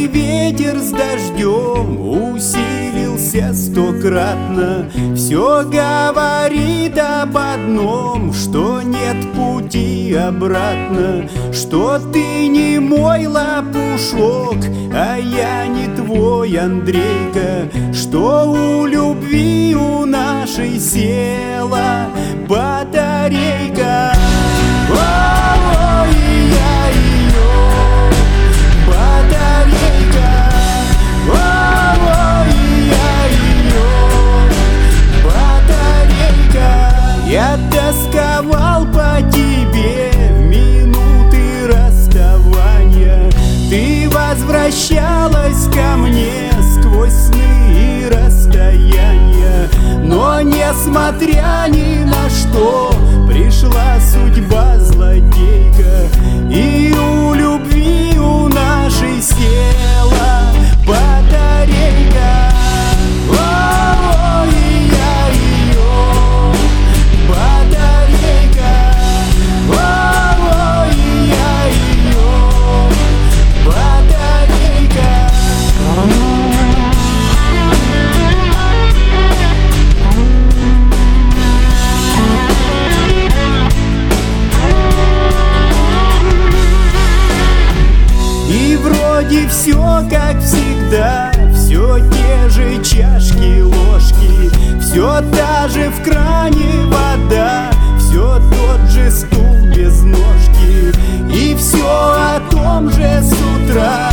ветер с дождем усилился стократно. Все говорит об одном, что нет пути обратно, что ты не мой лопушок, а я не твой Андрейка, что у любви у нашей села батарейка. Ой, я ее батарейка. Ой, я ее батарейка. Я тосковал по тебе в минуты расставания. Ты возвращалась ко мне сквозь сны и расстояния. Но несмотря ни на что, пришла судьба злодейка, и у любви у нашей села батарейка. Ой, я ее батарейка. Ой, я ее батарейка. И вроде все как всегда, все те же чашки, ложки, все та же в кране вода, все тот же стул без ножки, и все о том же с утра.